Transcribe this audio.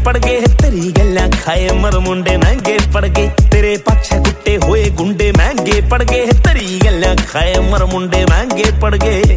पड़ गए तेरी गल्लां खाए मर मुंडे महंगे पड़ गए तेरे पाछे कुट्टे होए गुंडे महंगे पड़ गए तेरी गल्लां खाए मर मुंडे महंगे पड़ गए